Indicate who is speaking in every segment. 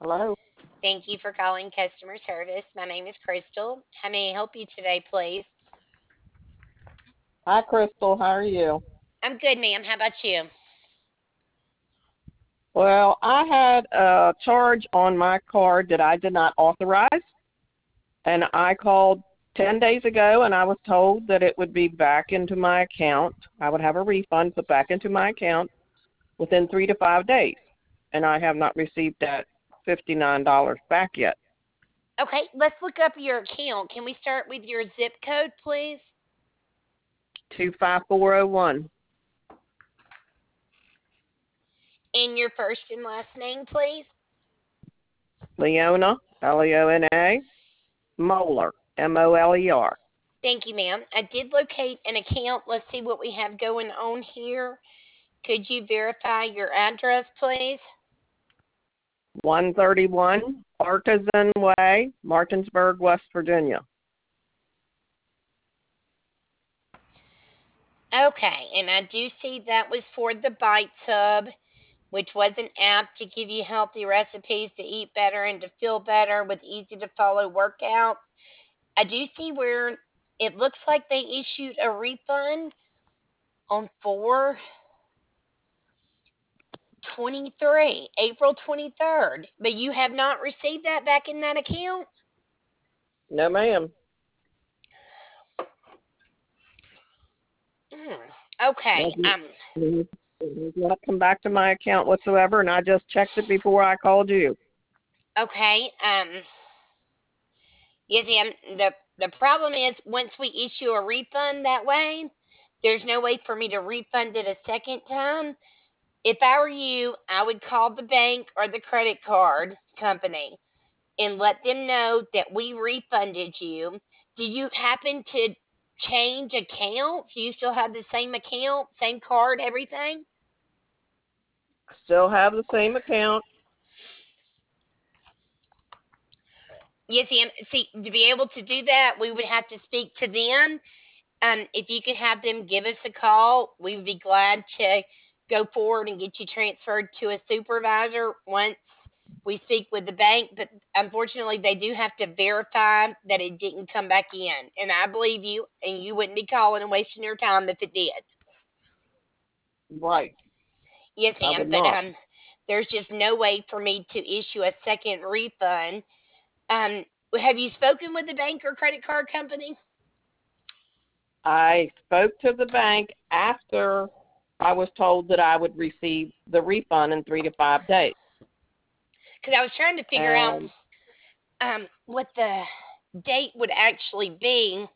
Speaker 1: Hello.
Speaker 2: Thank you for calling customer service. My name is Crystal. How may I help you today, please?
Speaker 1: Hi, Crystal. How are you?
Speaker 2: I'm good, ma'am. How about you?
Speaker 1: Well, I had a charge on my card that I did not authorize, and I called 10 days ago and I was told that it would be back into my account. I would have a refund put back into my account within 3 to 5 days, and I have not received that $59 back yet.
Speaker 2: Okay, let's look up your account. Can we start with your zip code, please?
Speaker 1: 25401.
Speaker 2: And your first and last name, please?
Speaker 1: Leona, Leona, Moeller, Moler.
Speaker 2: Thank you, ma'am. I did locate an account. Let's see what we have going on here. Could you verify your address, please?
Speaker 1: 131 Artisan Way, Martinsburg, West Virginia.
Speaker 2: Okay, and I do see that was for the Bite Sub, which was an app to give you healthy recipes to eat better and to feel better with easy to follow workouts. I do see where it looks like they issued a refund on 4/23, April 23rd, but you have not received that back in that account?
Speaker 1: No, ma'am.
Speaker 2: Hmm. Okay.
Speaker 1: It has not come back to my account whatsoever, and I just checked it before I called you.
Speaker 2: Okay. Yes, ma'am. The problem is once we issue a refund that way, there's no way for me to refund it a second time. If I were you, I would call the bank or the credit card company and let them know that we refunded you. Did you happen to change accounts? Do you still have the same account, same card, everything?
Speaker 1: Still have the same account.
Speaker 2: Yes, ma'am. See, to be able to do that, we would have to speak to them. If you could have them give us a call, we would be glad to go forward and get you transferred to a supervisor once we speak with the bank. But unfortunately, they do have to verify that it didn't come back in. And I believe you, and you wouldn't be calling and wasting your time if it did.
Speaker 1: Right.
Speaker 2: Yes,
Speaker 1: I
Speaker 2: ma'am.
Speaker 1: would
Speaker 2: But
Speaker 1: not.
Speaker 2: there's just no way for me to issue a second refund. Um, have you spoken with the bank or credit card company?
Speaker 1: I spoke to the bank after I was told that I would receive the refund in 3 to 5 days.
Speaker 2: Because I was trying to figure out
Speaker 1: And
Speaker 2: what the date would actually be.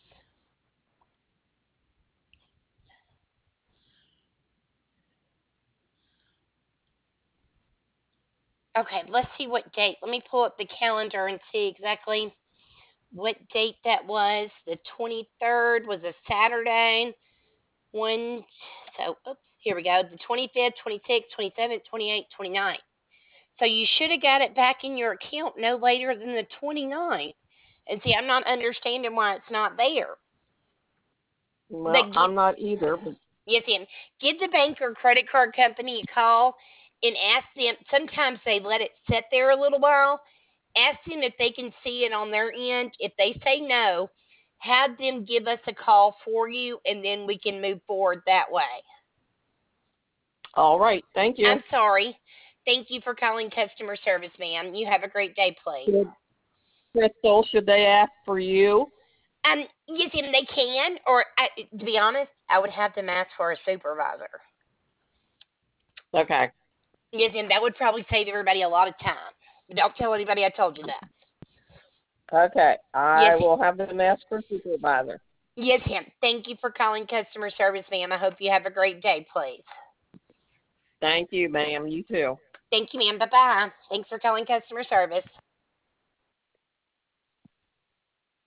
Speaker 2: Okay, let's see what date. Let me pull up the calendar and see exactly what date that was. The 23rd was a Saturday. One, so, oops, here we go. The 25th, 26th, 27th, 28th, 29th. So you should have got it back in your account no later than the 29th. And see, I'm not understanding why it's not there.
Speaker 1: well,
Speaker 2: But
Speaker 1: I'm not either, but
Speaker 2: yes, ma'am. Give the bank or credit card company a call and ask them. Sometimes they let it sit there a little while. Ask them if they can see it on their end. If they say no, have them give us a call for you, and then we can move forward that way.
Speaker 1: all right. Thank you.
Speaker 2: I'm sorry. Thank you for calling customer service, ma'am. You have a great day, please.
Speaker 1: Crystal, should they ask for you?
Speaker 2: Yes, ma'am, they can. Or to be honest, I would have them ask for a supervisor.
Speaker 1: Okay.
Speaker 2: Yes, ma'am, that would probably save everybody a lot of time. Don't tell anybody I told you that.
Speaker 1: Okay. I
Speaker 2: Yes,
Speaker 1: will have them ask for a supervisor.
Speaker 2: yes, ma'am. Thank you for calling customer service, ma'am. I hope you have a great day, please.
Speaker 1: Thank you, ma'am. You too.
Speaker 2: Thank you, ma'am. Bye bye. Thanks for calling customer service.